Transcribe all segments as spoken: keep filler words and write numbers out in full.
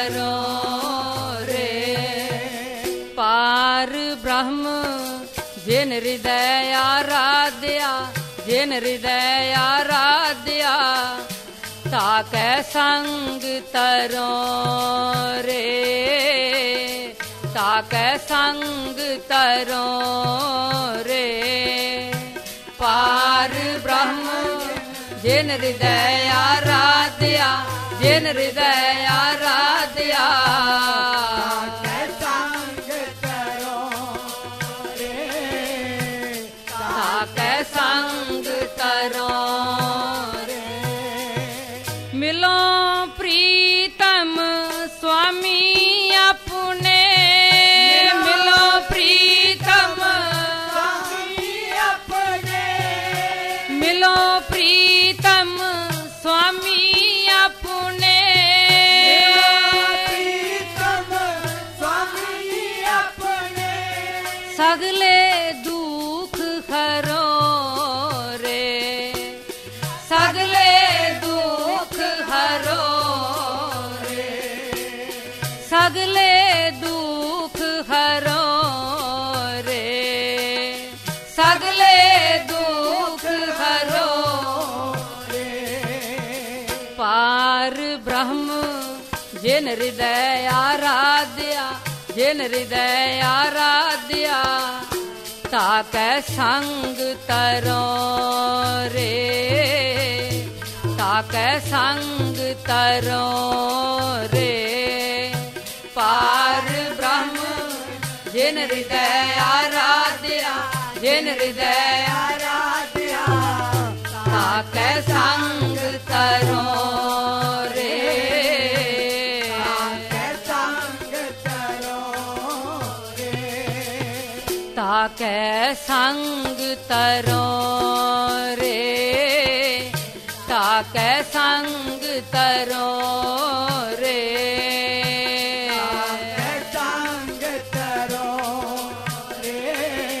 तरो रे। पार ब्रह्म जिन हृदय आराध्या, जिन हृदय आराध्या, ताकै संग तरो रे, ताकै संग तरो रे। पार ब्रह्म जिन हृदय आराध्या, जिन हृदय आराध्या, संग तरो रे, ताकै संग तरो रे। मिलो प्रीतम स्वामी अपने, मिलो प्रीतम स्वामी अपने, मिलो प्रीतम स्वामी अपने, प्रीतम स्वामी अपने, सगले दुख हरो रे, सगले दुख हरो रे, सगले दुख हरो रे, सगले दुख हरो रे। पार ब्रह्म जिन हृदय आराध्या, जिन हृदय आराध्या, ताकै संग तरो रे, ताकै संग तरो रे। पार ब्रह्म जिन हृदय आराध्या, जिन हृदय आराध्या, ताकै संग तरो रे, संग तरो रे, ताकै संग तरो रे, ताकै संग तरो रे। संग तरो रे,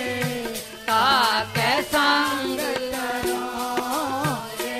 ताकै संग तरो रे।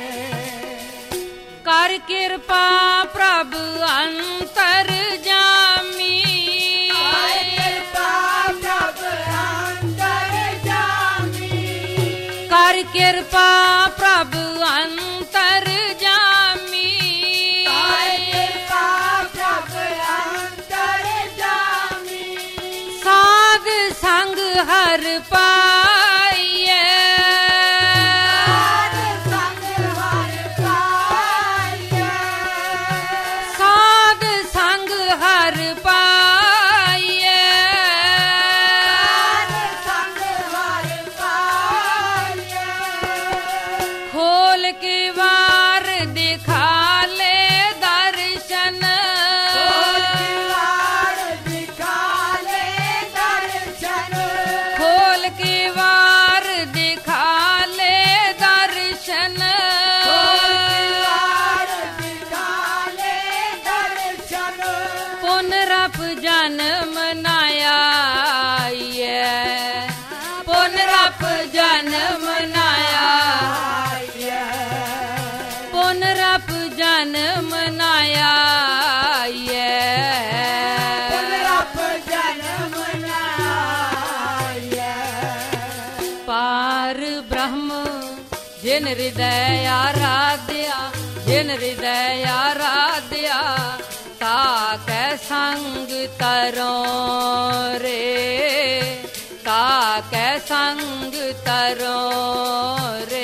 कर कृपा प्रभु अंतर जामी, कृपा प्रभु अंतर जामी, कर कृपा प्रभु अंतर जामी, कृपा प्रभु अंतर जामी, साध संग हर पाइए, संग हर पाइए, साध संग हर पाइए, संग हर पाइए, खोल के वार दिखा ले दर्शन, द्वार दिखा ले दर्शन, खोल के वार दिखा ले दर्शन, द्वार दिखा ले दर्शन, पुनरप जन्म नाया, पुनरप जन्म नाया, पुनरप जन्म नाया, पुनरप जन्म नाया। पार ब्रह्म जिन हृदय आराध्या, जिन हृदय आराध्या, ताकै संग तरो रे, ताकै संग तरो रे।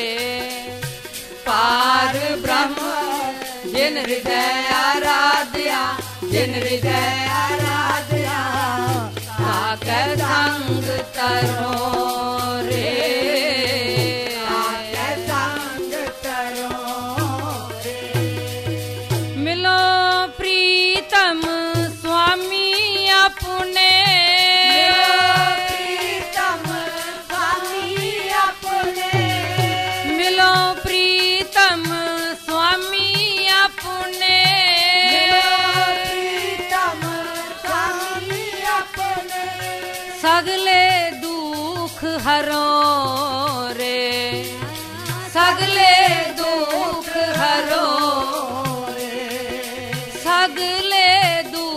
पार ब्रह्म जिन हृदय आराध्या, जिन हृदय आराध्या, ताकै संग तरो रे, संग तरो रे। मिलो प्रीतम स्वामी अपने, प्रीतम स्वामी अपने, मिलो प्रीतम स्वामी अपने, प्रीतम स्वामी अपने, सगले दुख हरो रे, सगले दुख हरो रे, सगले दुख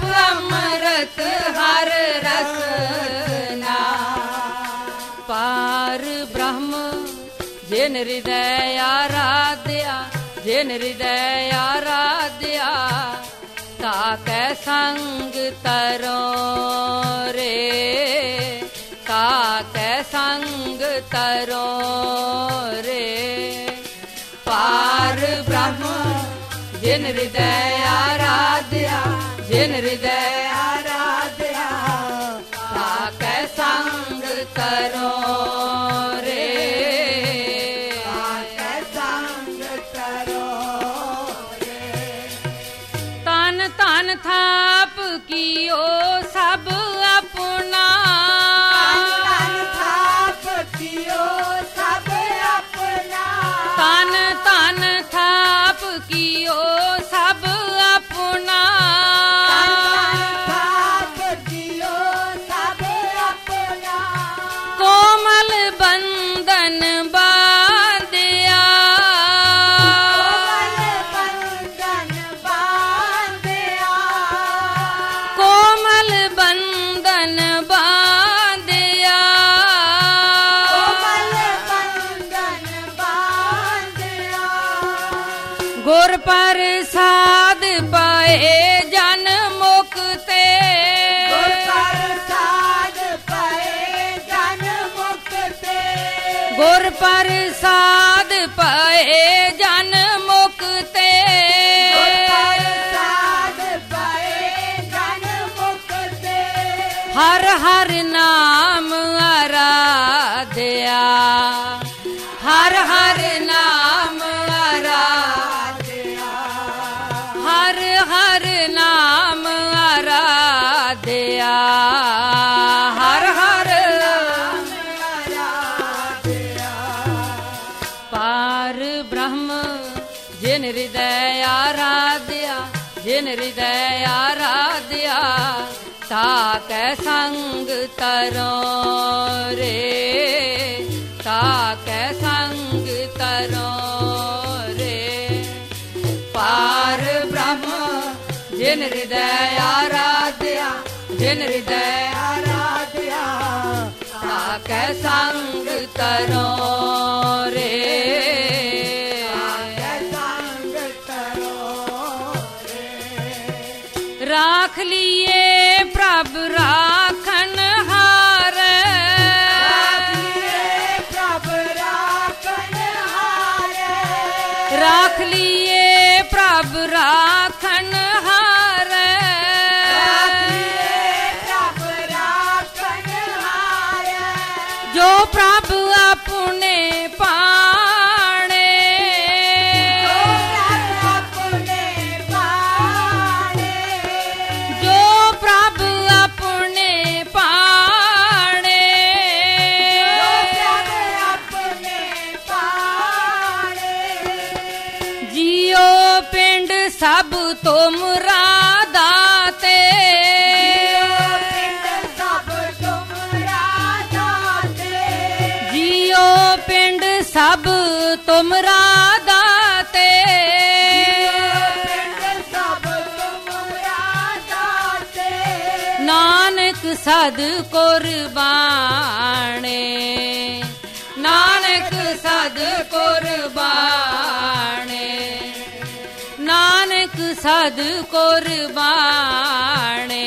ਪ੍ਰਭ ਅੰਮ੍ਰਿਤ ਹਰ ਰਸਨਾ। ਪਾਰ ਬ੍ਰਹਮ ਜਿਨ ਹਿਰਦੈ ਆਰਾਧਿਆ, ਜਿਨ ਹਿਰਦੈ ਆਰਾਧਿਆ, ਤਾਕੈ ਸੰਗ ਤਰੋ ਰੇ, ਤਾਕੈ ਸੰਗ ਤਰੋ ਰੇ। ਪਾਰ ਬ੍ਰਹਮ ਜਿਨ ਹਿਰਦੈ ਆਰਾਧਿਆ, ਜਿਨ ਹਿਰਦੈ ਆਰਾਧਿਆ, ਤਾਕੈ ਸੰਗ ਤਰੋ ਰੇ, ਤਾਕੈ ਸੰਗ ਤਰੋ ਰੇ। ਤਨ ਤਨ ਥਾਪ ਕੀਓ ਸਭ ਆਪਣਾ, ਤਨ ਥਾਪ ਕੀਓ ਸਭ ਆਪਣਾ, ਤਨ ਤਨ ਥਾਪ ਕੀਓ ਸਭ ਆਪਣਾ, ਥਾਪ ਕੀਓ ਸਭ ਆਪਣਾ। ਕੋਮਲ ਬੰਧਨ ਬਾਂਧਿਆ, ਕੋਮਲ ਬੰਧਨ ਬਾਂਧਿਆ, ਕੋਮਲ ਬੰਧਨ ਬਾਂਧਿਆ, ਕੋਮਲ ਬੰਧਨ ਬਾਂਧਿਆ। ਗੁਰ ਪ੍ਰਸਾਦ ਪਾਏ ਜਨ ਮੁਕਤੇ, ਗੁਰ ਪ੍ਰਸਾਦ ਪਾਏ ਜਨ ਮੁਕਤੇ, ਗੁਰ ਪ੍ਰਸਾਦ ਪਾਏ ਜਨ ਮੁਕਤੇ, ਗੁਰ ਪ੍ਰਸਾਦ ਪਾਏ ਜਨ ਮੁਕਤੇ। ਹਰ ਹਰ ਨਾਮ ਆਰਾਧਿਆ, ਹਰ ਹਰ ਨਾਮ ਆਰਾਧਿਆ, ਹਰ ਹਰ ਨਾਮ ਆਰਾਧਿਆ, ਹਰ ਹਰ ਨਾਮ ਆਰਾਧਿਆ। ਪਾਰ ਬ੍ਰਹਮ ਜਿਨ ਹਿਰਦੈ ਆਰਾਧਿਆ, ਜਿਨ ਹਿਰਦੈ ਆਰਾਧਿਆ, ਤਾਕੈ ਸੰਗ ਤਰੋ ਰੇ, ਤਾਕੈ ਸੰਗ ਤਰੋ ਰੇ। ਪਾਰ ਬ੍ਰਹਮ ਜਿਨ ਹਿਰਦੈ ਆਰਾਧਿਆ, ਜਿਨ ਹਿਰਦੈ ਆਰਾਧਿਆ, ਤਾਕੈ ਸੰਗ ਤਰੋ ਰੇ, ਤਾਕੈ ਸੰਗ ਤਰੋ ਰੇ। ਰਾਖ ਲੀਏ ਪ੍ਰਭ ਰਾਖਨ ਹਾਰ, ਰਾਖ ਲੀਏ ਪ੍ਰਭ ਰਾਖਨ ਹਾਰ, ਰਾਖ ਲੀਏ ਪ੍ਰਭ ਰਾਖਨ ਹਾਰ, ਰਾਖ ਲੀਏ ਪ੍ਰਭ ਰਾਖਨ ਹਾਰ। ਜੋ ਪ੍ਰਭ ਆਪਣੇ ਪਾਣੇ, ਜੋ ਪ੍ਰਭ ਆਪਣੇ ਪਾਣੇ, ਜੋ ਪ੍ਰਭ ਆਪਣੇ ਪਾਣੇ, ਜੋ ਪ੍ਰਭ ਆਪਣੇ ਪਾਣੇ। ਜੀਓ ਪਿੰਡ ਸਭ ਤੁਮਰਾ ਦਾਤੇ, ਜੀਓ ਪਿੰਡ ਸਭ ਤੁਮਰਾ ਦਾਤੇ, ਜੀਓ ਪਿੰਡ ਸਭ ਤੁਮਰਾ ਦਾਤੇ, ਪਿੰਡ ਸਭ ਤੁਮਰਾ ਦਾਤੇ। ਨਾਨਕ ਸਦ ਕੁਰਬਾਨੇ, ਨਾਨਕ ਸਦ ਕੁਰਬਾਨੇ, ਨਾਨਕ ਸਦ ਕੁਰਬਾਨੇ,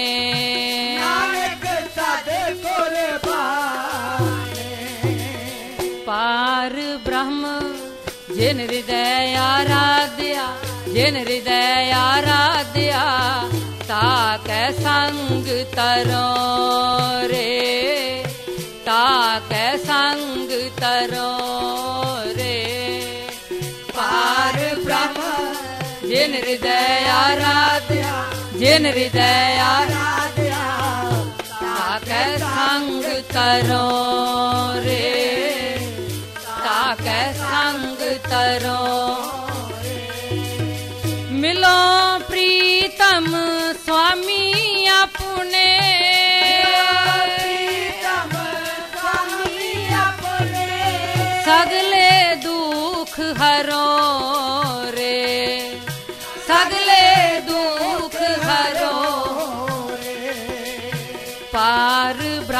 ਨਾਨਕ ਸਦ ਕੁਰਬਾਨੇ। ਪਾਰ ਬ੍ਰਹਮ ਜਿਨ ਹਿਰਦੈ ਆਰਾਧਿਆ, ਜਿਨ ਹਿਰਦੈ ਆਰਾਧਿਆ, ਤਾਕੈ ਸੰਗ ਤਰੋ ਰੇ, ਤਾਕੈ ਸੰਗ ਤਰੋ ਰੇ। ਪਾਰ ਬ੍ਰਹਮ ਜਿਨ ਹਿਰਦੈ ਆਰਾਧਿਆ, ਜਿਨ ਹਿਰਦੈ ਆਰਾਧਿਆ, ਤਾਕੈ ਸੰਗ ਤਰੋ ਰੇ, ਤਾਕੈ ਸੰਗ ਤਰੋ ਰੇ। ਮਿਲੋ ਪ੍ਰੀਤਮ ਸੁਆਮੀ ਆਪਣੇ, ਪ੍ਰੀਤਮ ਸੁਆਮੀ ਆਪਣੇ, ਸਗਲੇ ਦੁਖ ਹਰੋ ਰੇ, ਸਗਲੇ ਦੁਖ ਹਰੋ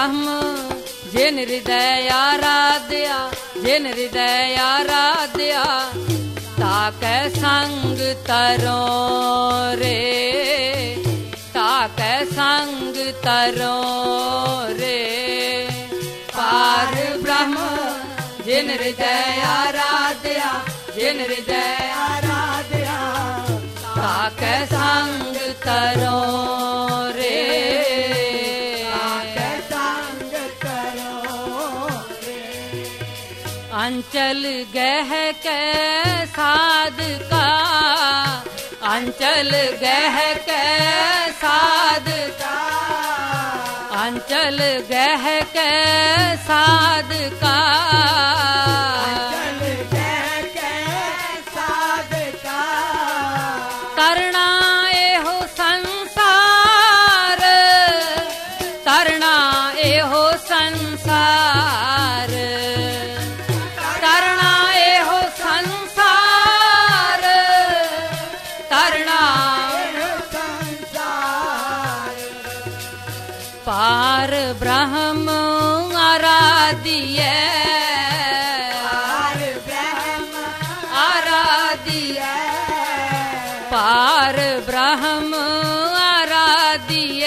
ब्रह्म जिन हृदय आराध्या, जिन हृदय आराध्या, ताकै संग तरो रे, ताकै संग तरो रे। पार ब्रह्म जिन हृदय आराध्या, जिन हृदय आराध्या, ताकै संग तरो रे, ताकै संग तरो रे। अंचल गह के साधका, अंचल गह के साधका, अंचल गह के साधका, अंचल गह के साधका। तरना एहो संसार, तरना एहो संसार, तरना एहो संसार, तरना एहो संसार। पार ब्रह्म आराध्य, पार ब्रह्म आराध्य, पार ब्रह्म आराध्य,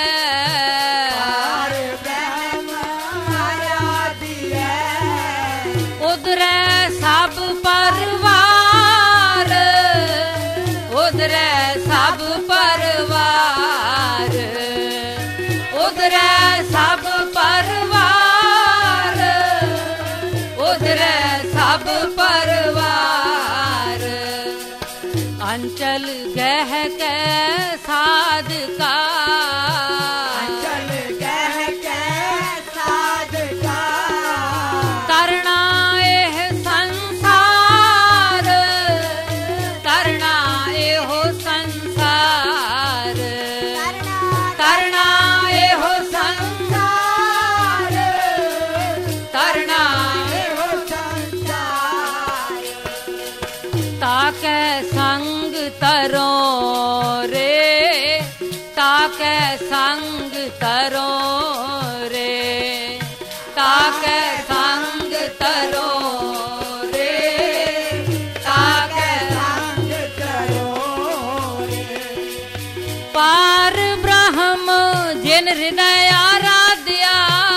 पार ब्रह्म आराध्य। उधरे सब परिवार, उधरे सब परिवार, उधरे सब परिवार, उधरे सब परिवार। अंचल गह के साधका, अंचल गह के साधका। तरना एह संसार, तरना एहो संसार, तरना एहो संसार, तरना एहो संसार। ताकै संग तरो रे, ताकै संग तरो रे, ताकै संग तरो रे, ताकै संग तरो रे। पार ब्रह्म जिन हृदय आराध्या,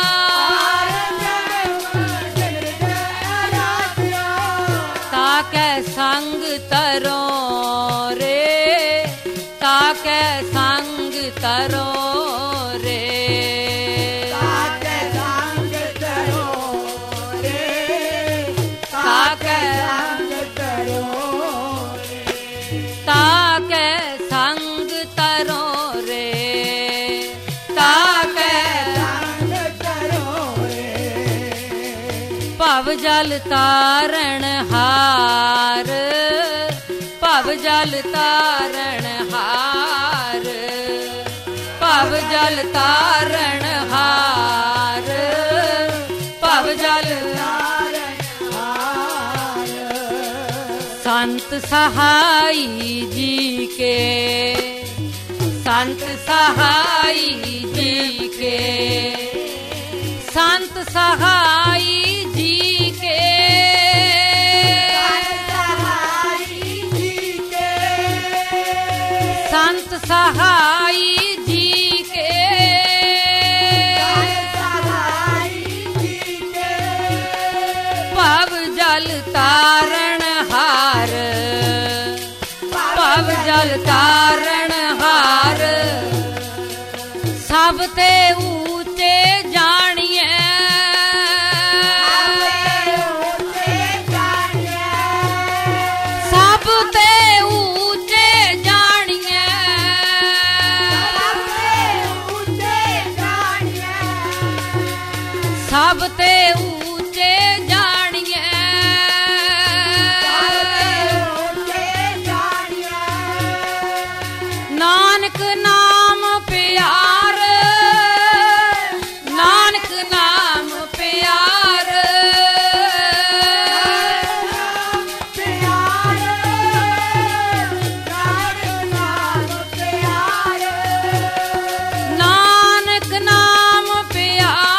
ताकै संग तरो रे, ताकै संग तरो रे, ताकै संग तरो रे, ताकै संग तरो रे, ताकै संग तरो रे, ताकै संग तरो रे। भव जल तारण हार, भव जल तारण हार, भव जल तारण हार, भव जल तारण हार। संत सहाई जी के, संत सहाई जी के, संत सहाई जी के, संत सहाई जी के, भव जल तारण हार, भव जल तारण हार। सब ते ऊंचे जानिए, सब ते ऊंचे जानिए, सब ते ऊंचे जानिए, नानक नाम प्यार, नानक नाम प्यार, नानक नाम प्यार,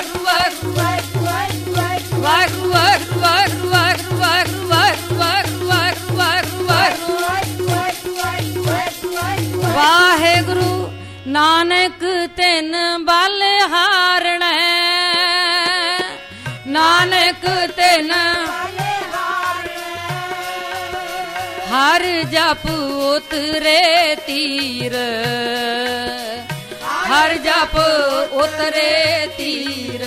ਵਾਹਿਗੁਰੂ ਨਾਨਕ ਤਿਨ ਬਲਿਹਾਰਣੈ, ਨਾਨਕ ਤਿਨ ਹਰ ਜਪ ਉਤਰੇ ਤੀਰ, ਹਰ ਜਪ ਉਤਰੇ ਤੀਰ।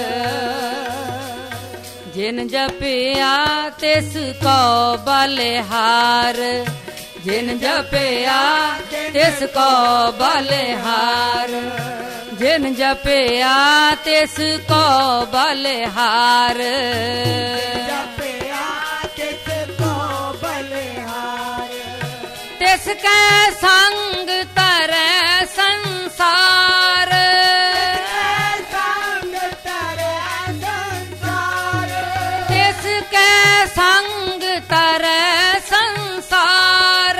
ਜਿਨ ਜਪਿਆ ਤਿਸ ਕੋ ਬਲਿਹਾਰ, ਜਿਨ ਜਪਿਆ ਤਿਸ ਕੋ ਬਲਿਹਾਰ, ਜਿਨ ਜਪਿਆ ਤਿਸ ਕੋ ਬਲਿਹਾਰ। ਤਿਸ ਕੈ ਸੰਗ ਤਰੈ ਸੰਸਾਰ, ਤਿਸ ਕੈ ਸੰਗ ਤਰੈ ਸੰਸਾਰ।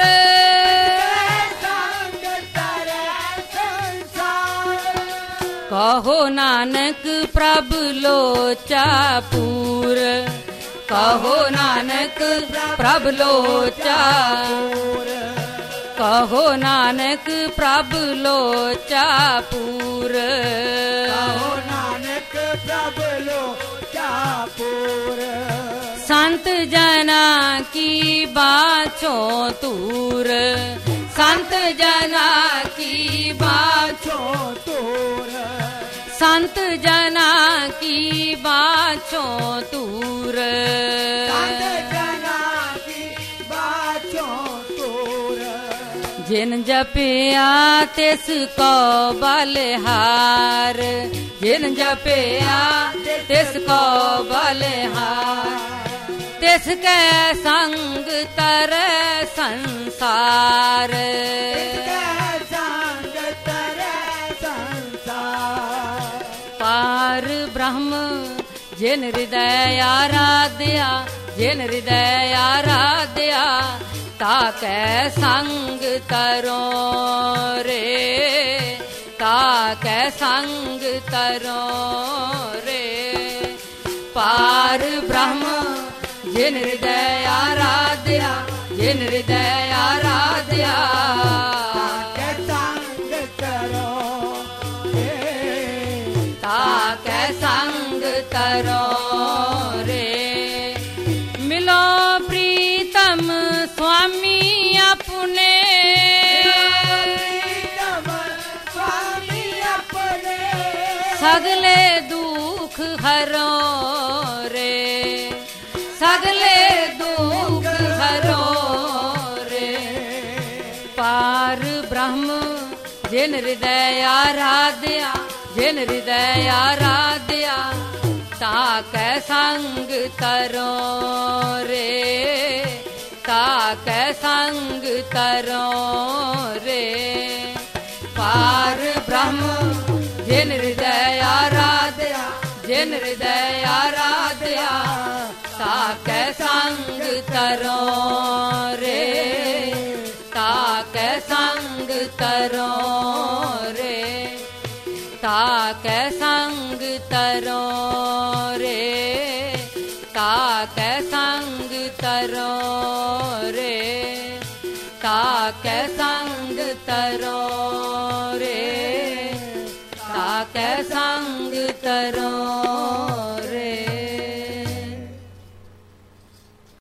ਕਹੋ ਨਾਨਕ ਪ੍ਰਭ ਲੋਚਾ ਪੂਰ, ਕਹੋ ਨਾਨਕ ਪ੍ਰਭ ਲੋਚਾ, ਕਹੋ ਨਾਨਕ ਪ੍ਰਭ ਲੋਚਾ ਪੂਰ, ਕਹੋ ਨਾਨਕ ਪ੍ਰਭ ਲੋਚਾ ਪੂਰ। ਸੰਤ ਜਨਾ ਕੀ ਬਾਛੋਂ ਤੂਰ, ਸੰਤ ਜਨਾ ਕੀ ਬਾਛੋਂ ਤੂਰ, ਸੰਤ ਜਨਾ ਕੀ ਬਾਛੋਂ ਤੂਰ, ਸੰਤ ਜਨਾ ਕੀ ਬਾਛੋਂ ਤੂਰ। ਜਿਨ ਜਪਿਆ ਤਿਸ ਕੋ ਬਲਿਹਾਰ, ਜਿਨ ਜਪਿਆ ਤਿਸ ਕੋ ਬਲਿਹਾਰ। ਤਿਸ ਕੈ ਸੰਗ ਤਰੈ ਸੰਸਾਰ, ਪਾਰ ਬ੍ਰਹਮ ਜਿਨ ਹਿਰਦੈ ਆਰਾਧਿਆ, ਜਿਨ ਹਿਰਦੈ ਆਰਾਧਿਆ। ਤਾ ਕੈ ਸੰਗ ਤਰੋ ਰੇ, ਤਾ ਕੈ ਸੰਗ ਤਰੋ ਰੇ। ਪਾਰ ਬ੍ਰਹਮ ਜਿਨ ਹਿਰਦੈ ਆਰਾਧਿਆ, ਜਿਨ ਹਿਰਦੈ ਆਰਾਧਿਆ। ਕੈ ਸੰਗ ਕਰੋ ਰੇ, ਤਾ ਕੈ संग तरो रे। मिलो प्रीतम स्वामी अपने, सगले दुख हरो रे, सगले दुख हरो रे। पार ब्रह्म जिन हृदय आराध्या, जिन हृदय आराध्या, ताकै संग तरो रे, ताकै संग तरो रे। पार ब्रह्म जिन हृदय आराध्या, जिन हृदय आराध्या, ताकै संग तरो रे, ताकै संग तरो रे, ताकै संग तरो रे, ताकै संग तरो रे, ताकै संग तरो रे, ताकै संग तरो।